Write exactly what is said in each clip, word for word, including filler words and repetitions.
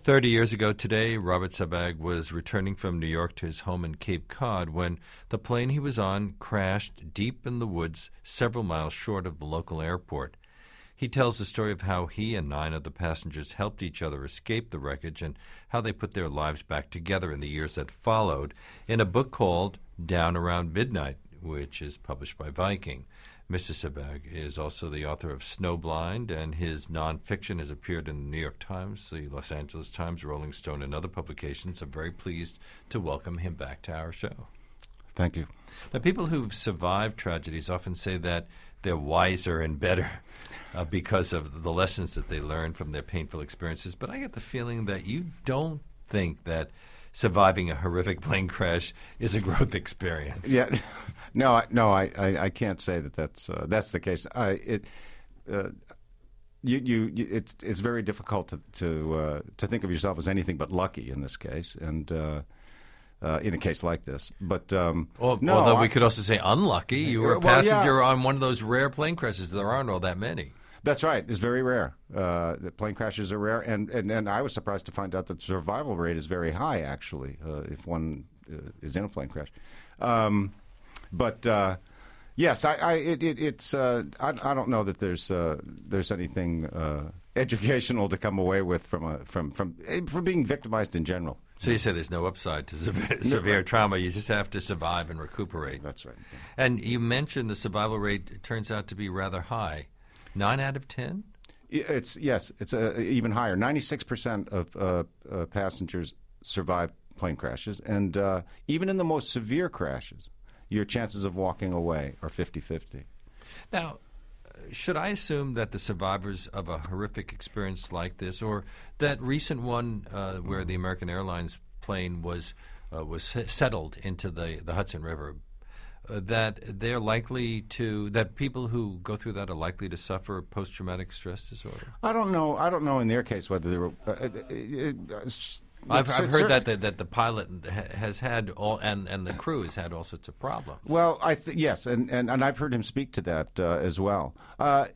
Thirty years ago today, Robert Sabag was returning from New York to his home in Cape Cod when the plane he was on crashed deep in the woods several miles short of the local airport. He tells the story of how he and nine of the passengers helped each other escape the wreckage and how they put their lives back together in the years that followed in a book called Down Around Midnight, which is published by Viking. Mister Sabag is also the author of Snowblind, and his nonfiction has appeared in the New York Times, the Los Angeles Times, Rolling Stone, and other publications. I'm very pleased to welcome him back to our show. Thank you. Now, people who've survived tragedies often say that they're wiser and better uh, because of the lessons that they learned from their painful experiences, but I get the feeling that you don't think that surviving a horrific plane crash is a growth experience. Yeah, no, I, no, I, I, I can't say that that's uh, that's the case. I, it, uh, you, you, you, it's it's very difficult to to uh, to think of yourself as anything but lucky in this case, and uh, uh, in a case like this. But um, well, no, although I, we could also say unlucky. You were a well, passenger yeah. on one of those rare plane crashes. There aren't all that many. That's right. It's very rare. Uh, the plane crashes are rare, and, and, and I was surprised to find out that the survival rate is very high, actually, uh, if one uh, is in a plane crash. Um, but uh, yes, I, I it, it, it's uh, I, I don't know that there's uh, there's anything uh, educational to come away with from a, from from from being victimized in general. So you say there's no upside to severe, severe trauma. You just have to survive and recuperate. That's right. Yeah. And you mentioned the survival rate turns out to be rather high. Nine out of ten? It's yes, it's uh, even higher. Ninety-six percent of uh, uh, passengers survive plane crashes, and uh, even in the most severe crashes, your chances of walking away are fifty-fifty. Now, should I assume that the survivors of a horrific experience like this, or that recent one uh, where the American Airlines plane was uh, was settled into the, the Hudson River, Uh, that they're likely to that people who go through that are likely to suffer post-traumatic stress disorder? I don't know. I don't know in their case whether they were. Uh, uh, uh, I've, I've heard that the, that the pilot ha- has had all and, and the crew has had all sorts of problems. Well, I th- yes, and, and, and I've heard him speak to that uh, as well. Uh,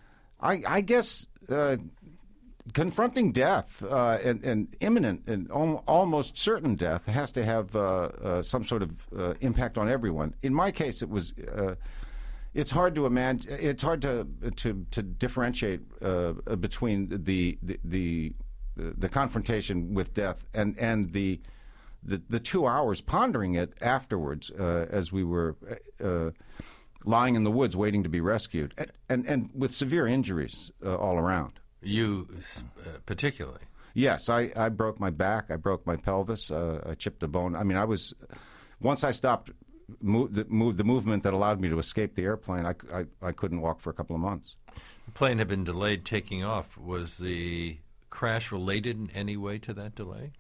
I, I guess. Uh, Confronting death uh, and, and imminent and al- almost certain death has to have uh, uh, some sort of uh, impact on everyone. In my case, it was. Uh, it's hard to imagine. It's hard to to, to differentiate uh, between the the, the the confrontation with death and and the the, the two hours pondering it afterwards uh, as we were uh, lying in the woods waiting to be rescued, and and, and with severe injuries uh, all around. You uh, particularly? Yes, I, I broke my back. I broke my pelvis. Uh, I chipped a bone. I mean, I was once I stopped move, the, move, the movement that allowed me to escape the airplane. I, I, I couldn't walk for a couple of months. The plane had been delayed taking off. Was the crash related in any way to that delay?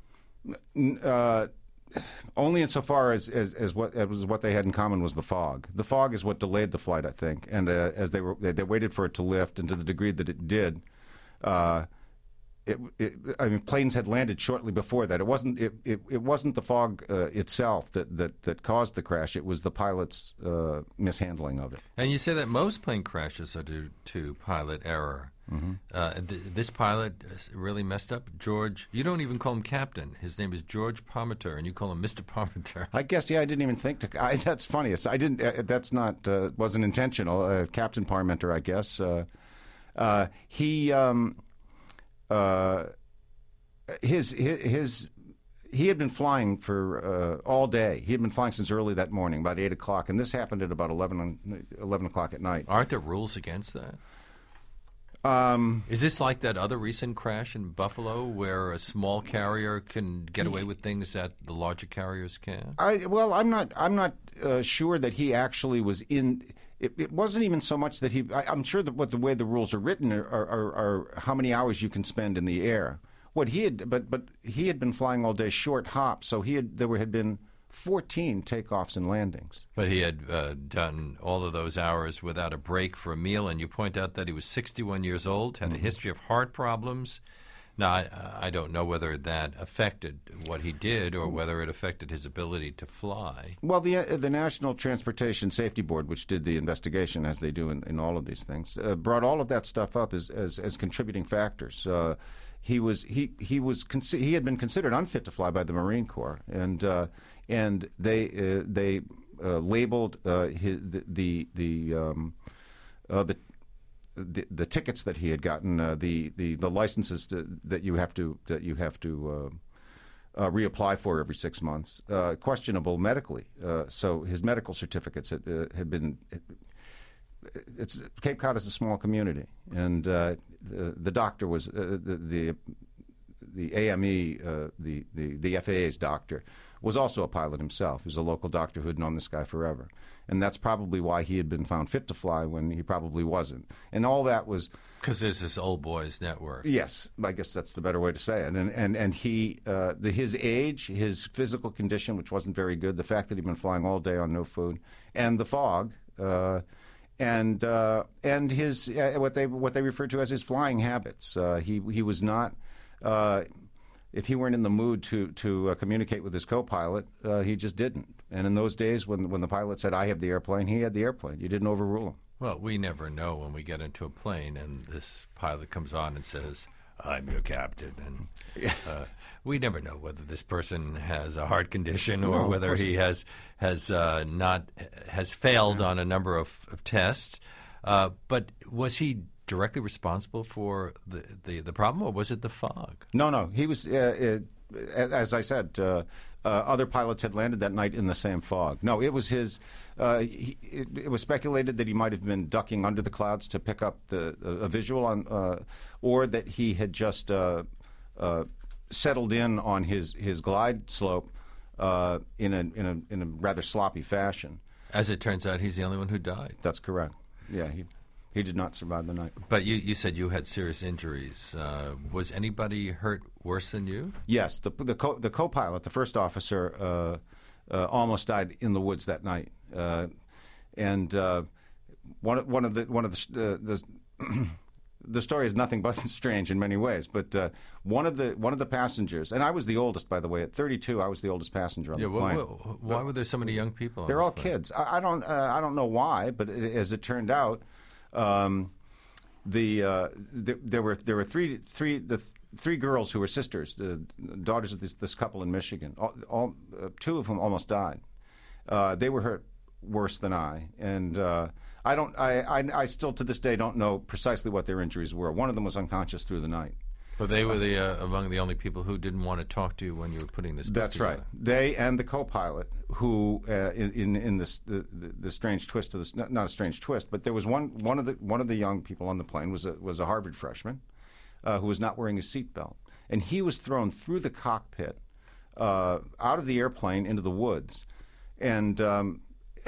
Uh, only insofar as, as, as what as what they had in common was the fog. The fog is what delayed the flight, I think. And uh, as they were, they, they waited for it to lift, and to the degree that it did. Uh, it, it, I mean, planes had landed shortly before that. It wasn't. It, it, it wasn't the fog uh, itself that, that, that caused the crash. It was the pilot's uh, mishandling of it. And you say that most plane crashes are due to pilot error. Mm-hmm. Uh, th- this pilot really messed up. George, you don't even call him Captain. His name is George Parmenter, and you call him Mister Parmenter. I guess. Yeah, I didn't even think to. I, that's funny. It's, I didn't. Uh, that's not. Uh, wasn't intentional. Uh, Captain Parmenter, I guess. Uh, Uh, he, um, uh, his, his, his, he had been flying for uh, all day. He had been flying since early that morning, about eight o'clock, and this happened at about eleven, eleven o'clock at night. Aren't there rules against that? Um, Is this like that other recent crash in Buffalo, where a small carrier can get away with things that the larger carriers can't? I well, I'm not. I'm not uh, sure that he actually was in. It, it wasn't even so much that he. I, I'm sure that what the way the rules are written are, are, are how many hours you can spend in the air. What he had, but but he had been flying all day, short hops. So he had there were, had been fourteen takeoffs and landings. But he had uh, done all of those hours without a break for a meal. And you point out that he was sixty-one years old, had mm-hmm. a history of heart problems, Now, I, I don't know whether that affected what he did or whether it affected his ability to fly. Well, the uh, the National Transportation Safety Board, which did the investigation, as they do in, in all of these things, uh, brought all of that stuff up as as, as contributing factors. Uh, he was he he was consi- he had been considered unfit to fly by the Marine Corps, and uh, and they uh, they uh, labeled uh, his, the the the um, uh, the The, the tickets that he had gotten, uh, the, the the licenses to, that you have to that you have to uh, uh, reapply for every six months, uh, questionable medically. Uh, so his medical certificates had uh, had been. It, it's Cape Cod is a small community, and uh, the, the doctor was uh, the, the the A M E, uh, the, the the F A A's doctor, was also a pilot himself. He was a local doctor who had known this guy forever. And that's probably why he had been found fit to fly when he probably wasn't. And all that was... Because there's this old boys network. Yes, I guess that's the better way to say it. And and, and he, uh, the, his age, his physical condition, which wasn't very good, the fact that he'd been flying all day on no food, and the fog, uh, and uh, and his uh, what they what they refer to as his flying habits. Uh, he he was not... Uh, if he weren't in the mood to to uh, communicate with his co-pilot, uh, he just didn't. And in those days, when when the pilot said, "I have the airplane," he had the airplane. You didn't overrule him. Well, we never know when we get into a plane and this pilot comes on and says, "I'm your captain," and uh, we never know whether this person has a heart condition or No, whether he has has uh, not has failed yeah. on a number of, of tests. Uh, but was he directly responsible for the, the, the problem, or was it the fog? No, no. He was, uh, uh, as I said, uh, uh, other pilots had landed that night in the same fog. No, it was his, uh, he, it, it was speculated that he might have been ducking under the clouds to pick up the uh, a visual, on, uh, or that he had just uh, uh, settled in on his, his glide slope uh, in, a, in, a, in a rather sloppy fashion. As it turns out, he's the only one who died. That's correct. Yeah, he... He did not survive the night. But you, you said you had serious injuries. Uh, was anybody hurt worse than you? Yes. The the, co- the co-pilot, the first officer, uh, uh, almost died in the woods that night. Uh, and uh, one of one of the one of the uh, the, the story is nothing but strange in many ways. But uh, one of the one of the passengers, and I was the oldest, by the way. At thirty-two, I was the oldest passenger on yeah, the well, plane. well, why but were there so many young people on They're this all plane? kids. I, I don't uh, I don't know why, but it, as it turned out. Um, the uh, th- there were there were three three the th- three girls who were sisters, the daughters of this, this couple in Michigan. All, all uh, two of whom almost died. Uh, they were hurt worse than I, and uh, I don't. I, I I still to this day don't know precisely what their injuries were. One of them was unconscious through the night. But they were the uh, among the only people who didn't want to talk to you when you were putting this book That's together. right. They and the co-pilot, who uh, in, in in this the, the, the strange twist of this, not, not a strange twist, but there was one one of the one of the young people on the plane was a was a Harvard freshman uh, who was not wearing a seatbelt, and he was thrown through the cockpit, uh, out of the airplane into the woods, and um,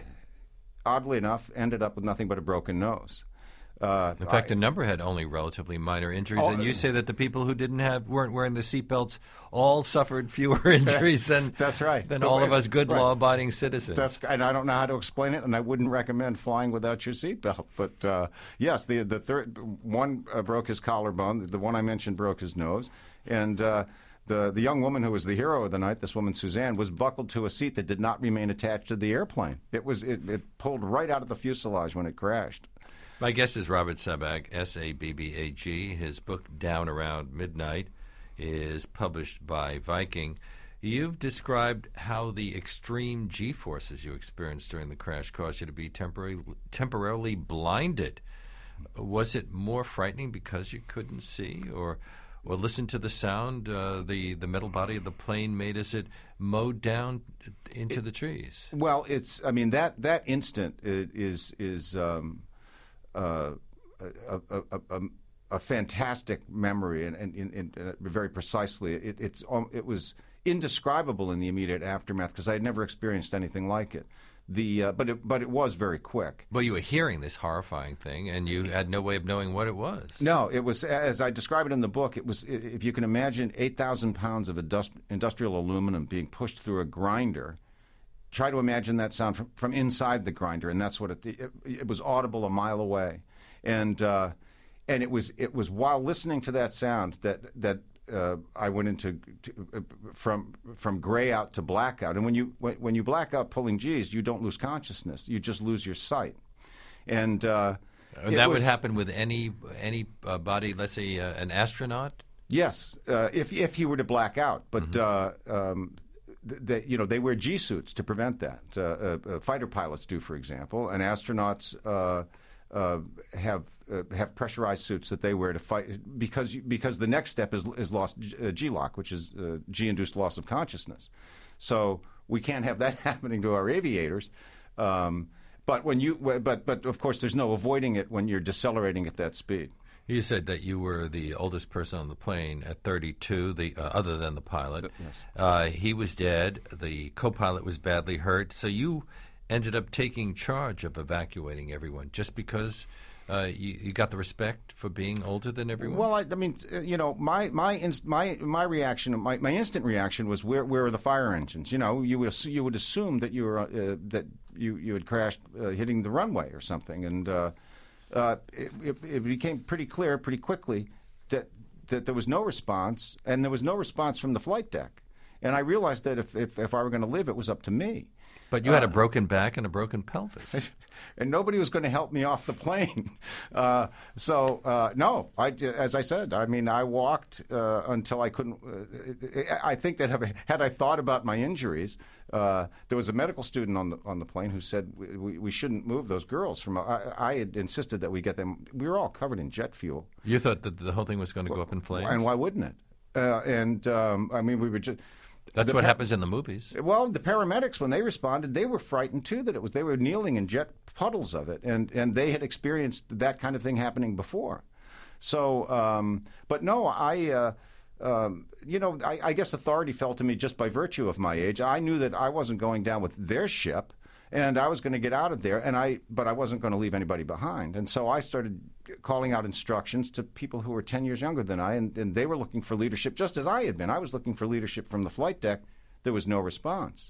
oddly enough, ended up with nothing but a broken nose. Uh, In fact, I, a number had only relatively minor injuries, oh, and you say that the people who didn't have weren't wearing the seatbelts all suffered fewer injuries than that's right. than The all way- of us good right. law-abiding citizens. That's, and I don't know how to explain it, and I wouldn't recommend flying without your seatbelt. But uh, yes, the the third one uh, broke his collarbone. The one I mentioned broke his nose, and uh, the the young woman who was the hero of the night, this woman Suzanne, was buckled to a seat that did not remain attached to the airplane. It was it, it pulled right out of the fuselage when it crashed. My guest is Robert Sabag, S A B B A G. His book, Down Around Midnight, is published by Viking. You've described how the extreme G-forces you experienced during the crash caused you to be temporarily, temporarily blinded. Was it more frightening because you couldn't see or or listen to the sound uh, the, the metal body of the plane made as it mowed down into it, the trees? Well, it's, I mean, that, that instant is, is um, uh, a, a, a, a, a fantastic memory, and, and, and, and uh, very precisely. It, it's, um, it was indescribable in the immediate aftermath because I had never experienced anything like it. The uh, but it, but it was very quick. Well, you were hearing this horrifying thing, and you had no way of knowing what it was. No, it was, as I describe it in the book, it was, if you can imagine, eight thousand pounds of industri- industrial aluminum being pushed through a grinder. Try to imagine that sound from, from inside the grinder, and that's what it, it, it was audible a mile away. And uh, and it was it was while listening to that sound that that uh, I went into to, uh, from from gray out to blackout. And when you when, when you black out pulling G's, you don't lose consciousness. You just lose your sight. And uh, And that was, would happen with any any uh, body, let's say uh, an astronaut? Yes, uh, if if he were to black out. But mm-hmm. uh, um, th- they, you know, they wear G suits to prevent that. Uh, uh, uh, fighter pilots do, for example, and astronauts uh, uh, have uh, have pressurized suits that they wear to fight because because the next step is is lost uh, G-lock, which is uh, G-induced loss of consciousness. So we can't have that happening to our aviators. Um, But when you, but but of course, there's no avoiding it when you're decelerating at that speed. You said that you were the oldest person on the plane at thirty-two, the uh, other than the pilot. Yes. Uh, he was dead. The co-pilot was badly hurt. So you ended up taking charge of evacuating everyone just because uh, you, you got the respect for being older than everyone? Well, I, I mean, uh, you know, my my inst- my my reaction, my, my instant reaction was, where where are the fire engines? You know, you would assu- you would assume that you were uh, that you you had crashed uh, hitting the runway or something, and uh, uh, it, it, it became pretty clear pretty quickly that that there was no response, and there was no response from the flight deck, and I realized that if if, if I were going to live, it was up to me. But you had a broken back and a broken pelvis. And nobody was going to help me off the plane. Uh, so, uh, no, I, as I said, I mean, I walked uh, until I couldn't. Uh, I think that had I thought about my injuries, uh, there was a medical student on the on the plane who said we, we shouldn't move those girls from. I, I had insisted that we get them. We were all covered in jet fuel. You thought that the whole thing was going to go up in flames? And why wouldn't it? Uh, and, um, I mean, we were just. That's The what pa- happens in the movies. Well, the paramedics, when they responded, they were frightened too. That it was they were kneeling in jet puddles of it, and and they had experienced that kind of thing happening before. So, um, but no, I, uh, um, you know, I, I guess authority fell to me just by virtue of my age. I knew that I wasn't going down with their ship, and I was going to get out of there, and I, but I wasn't going to leave anybody behind. And so I started calling out instructions to people who were ten years younger than I, and, and they were looking for leadership just as I had been. I was looking for leadership from the flight deck. There was no response.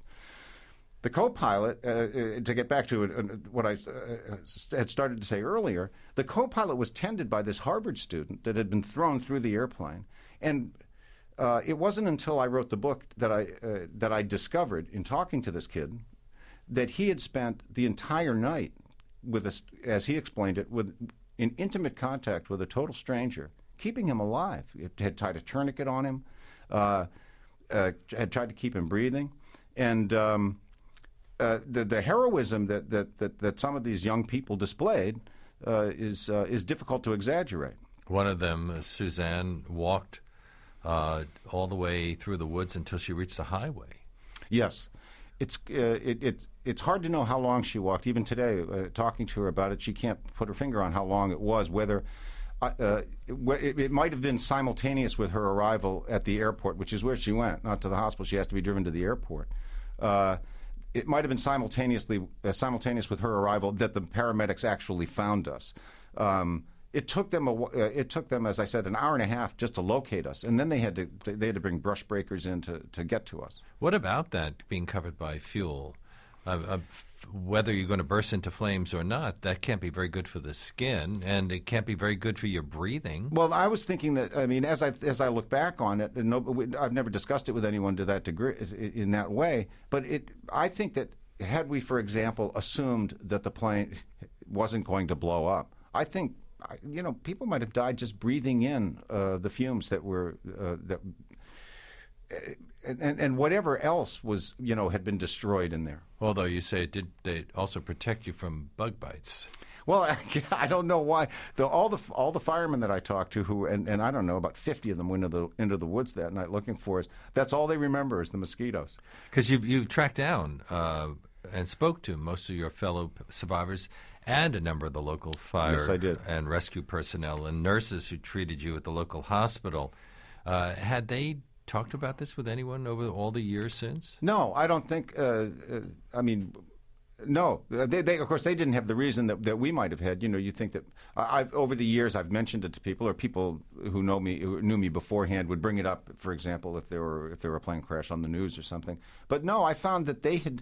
The co-pilot, uh, uh, to get back to uh, what I uh, had started to say earlier, the co-pilot was tended by this Harvard student that had been thrown through the airplane. And uh, it wasn't until I wrote the book that I, uh, that I discovered, in talking to this kid, that he had spent the entire night with, a, as he explained it, with in intimate contact with a total stranger, keeping him alive. It had tied a tourniquet on him, uh, uh, had tried to keep him breathing, and um, uh, the the heroism that, that that that some of these young people displayed uh, is uh, is difficult to exaggerate. One of them, uh, Suzanne, walked uh, all the way through the woods until she reached the highway. Yes. It's uh, it, it's it's hard to know how long she walked. Even today, uh, talking to her about it, she can't put her finger on how long it was. Whether uh, uh, it, it might have been simultaneous with her arrival at the airport, which is where she went, not to the hospital. She has to be driven to the airport. Uh, it might have been simultaneously uh, simultaneous with her arrival that the paramedics actually found us. Um, It took them a, uh, it took them, as I said, an hour and a half just to locate us, and then they had to they had to bring brush breakers in to, to get to us. What about that being covered by fuel? Uh, uh, f- whether you're going to burst into flames or not, that can't be very good for the skin, and it can't be very good for your breathing. Well, I was thinking that, I mean, as I as I look back on it, and no, I've never discussed it with anyone to that degree in that way, but it I think that had we, for example, assumed that the plane wasn't going to blow up, I think. You know, people might have died just breathing in uh, the fumes that were uh, that, and, and whatever else was, you know, had been destroyed in there. Although you say it did, they also protect you from bug bites. Well, I, I don't know why. The, all the all the firemen that I talked to, who and, and I don't know, about fifty of them went into the into the woods that night looking for us. That's all they remember is the mosquitoes. Because you've you've tracked down uh, and spoke to most of your fellow survivors. And a number of the local fire yes, I did. and rescue personnel and nurses who treated you at the local hospital. Uh, had they talked about this with anyone over all the years since? No, I don't think. Uh, uh, I mean, no. They, they, of course, they didn't have the reason that, that we might have had. You know, you think that I've over the years I've mentioned it to people, or people who know me, who knew me beforehand, would bring it up. For example, if there were if there were a plane crash on the news or something. But no, I found that they had.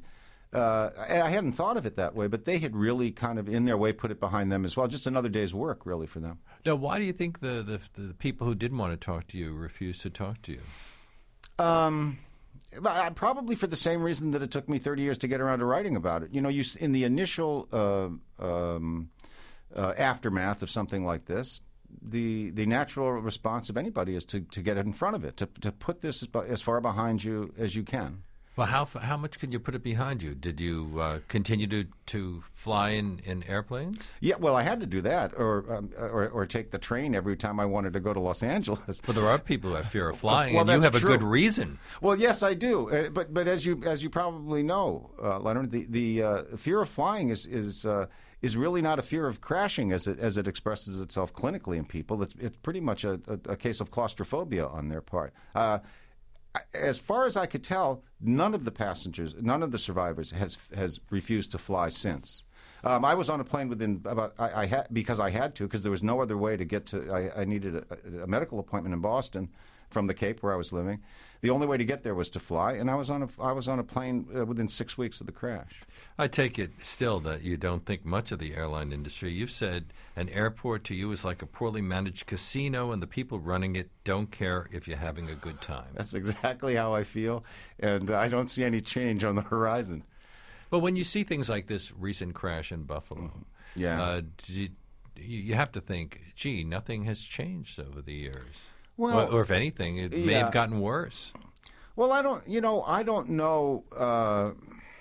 Uh, and I hadn't thought of it that way, but they had really kind of, in their way, put it behind them as well. Just another day's work, really, for them. Now, why do you think the, the, the people who didn't want to talk to you refused to talk to you? Um, I- probably for the same reason that it took me thirty years to get around to writing about it. You know, you s- in the initial uh, um, uh, aftermath of something like this, the the natural response of anybody is to, to get in front of it, to to put this as, bu- as far behind you as you can. Well, how f- how much can you put it behind you? Did you uh, continue to, to fly in, in airplanes? Yeah, well, I had to do that, or, um, or or take the train every time I wanted to go to Los Angeles. Well, there are people who have fear of flying, Well, and you that's have a true. good reason. Well, yes, I do. Uh, but but as you as you probably know, uh, Leonard, the the uh, fear of flying is is uh, is really not a fear of crashing as it as it expresses itself clinically in people. It's it's pretty much a, a, a case of claustrophobia on their part. Uh, as far as I could tell, none of the passengers, none of the survivors has has refused to fly since. Um, I was on a plane within about I, I had because I had to because there was no other way to get to. I, I needed a, a medical appointment in Boston from the Cape where I was living. The only way to get there was to fly, and I was on a I was on a plane uh, within six weeks of the crash. I take it still that you don't think much of the airline industry. You've said an airport to you is like a poorly managed casino, and the people running it don't care if you're having a good time. That's exactly how I feel, and I don't see any change on the horizon. But when you see things like this recent crash in Buffalo, Yeah. uh, do you, you have to think, gee, nothing has changed over the years. Well, or, or if anything, it may yeah. have gotten worse. Well, I don't. You know, I don't know. Uh,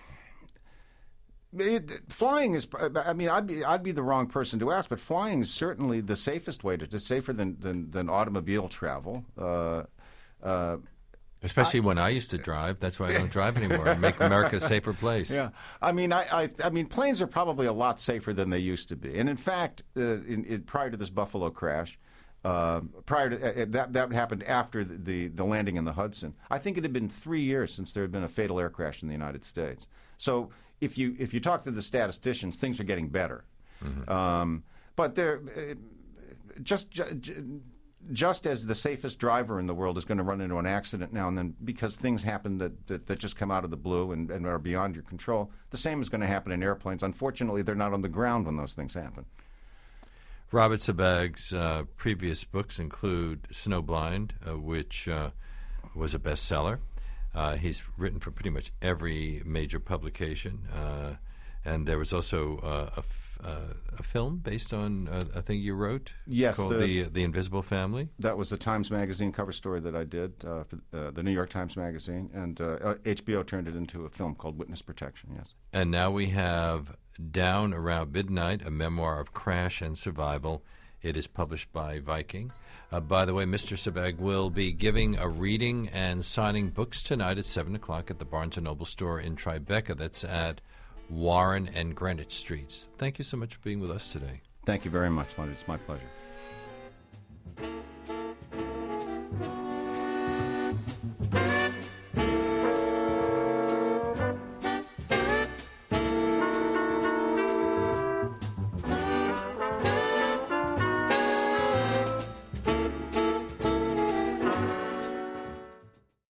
it, flying is. I mean, I'd be I'd be the wrong person to ask, but flying is certainly the safest way to. It's safer than than, than automobile travel. Uh, uh, Especially I, when I used to drive. That's why I don't drive anymore. And make America a safer place. Yeah, I mean, I, I, I mean, planes are probably a lot safer than they used to be. And in fact, uh, in, in, prior to this Buffalo crash, uh, prior to uh, that, that happened after the, the the landing in the Hudson. I think it had been three years since there had been a fatal air crash in the United States. So if you if you talk to the statisticians, things are getting better. Mm-hmm. Um, but they're uh, just. J- Just as the safest driver in the world is going to run into an accident now and then because things happen that, that, that just come out of the blue and, and are beyond your control, the same is going to happen in airplanes. Unfortunately, they're not on the ground when those things happen. Robert Sabag's uh, previous books include Snowblind, uh, which uh, was a bestseller. Uh, he's written for pretty much every major publication. Uh, and there was also uh, a, f- uh, a film based on uh, a thing you wrote yes, called the, the The Invisible Family. That was the Times Magazine cover story that I did uh, for uh, the New York Times Magazine. And uh, H B O turned it into a film called Witness Protection, yes. And now we have Down Around Midnight, a memoir of crash and survival. It is published by Viking. Uh, by the way, Mister Sabag will be giving a reading and signing books tonight at seven o'clock at the Barnes and Noble store in Tribeca. That's at Warren and Greenwich Streets. Thank you so much for being with us today. Thank you very much, Leonard. It's my pleasure.